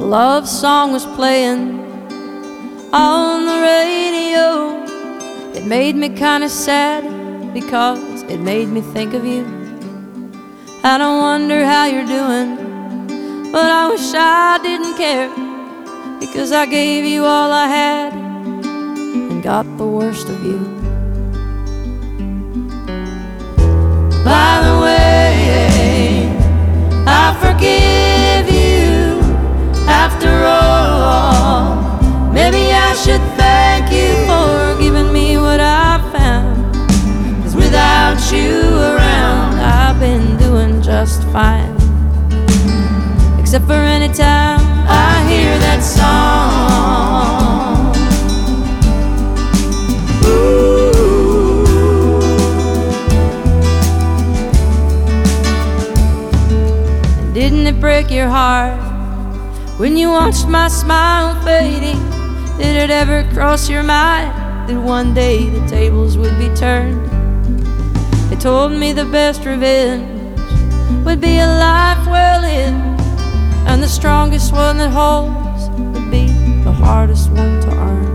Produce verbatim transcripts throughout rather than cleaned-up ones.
A love song was playing on the radio. It made me kinda sad because it made me think of you. I don't wonder how you're doing, but I wish I didn't care, because I gave you all I had and got the worst of you. By the way, I forgive you after all. Maybe I should thank you for giving me what I found, 'cause without you around I've been doing just fine. Except for any time I hear that song. Ooh. Didn't it break your heart when you watched my smile fading? Did it ever cross your mind that one day the tables would be turned? They told me the best revenge would be a life well lived, and the strongest one that holds would be the hardest one to earn.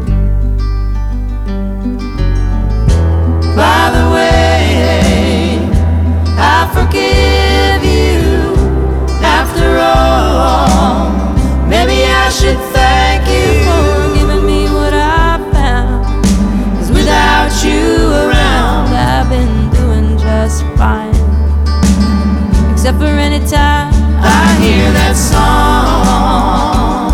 By the way, I forgive you after all. Maybe I should thank you for giving me what I found, 'cause without you around I've been doing just fine. Except for any time I hear that song.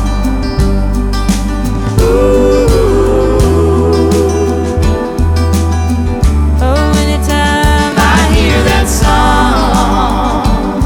Ooh. Oh, anytime I hear that song.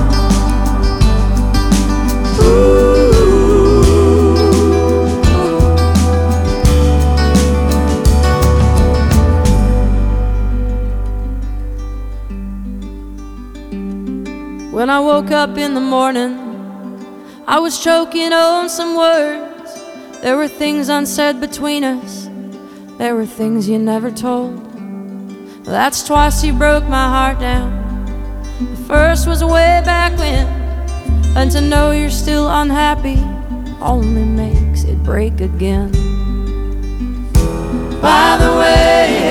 When I woke up in the morning, I was choking on some words. There were things unsaid between us. There were things you never told. That's twice you broke my heart down. The first was way back when, and to know you're still unhappy only makes it break again. By the way,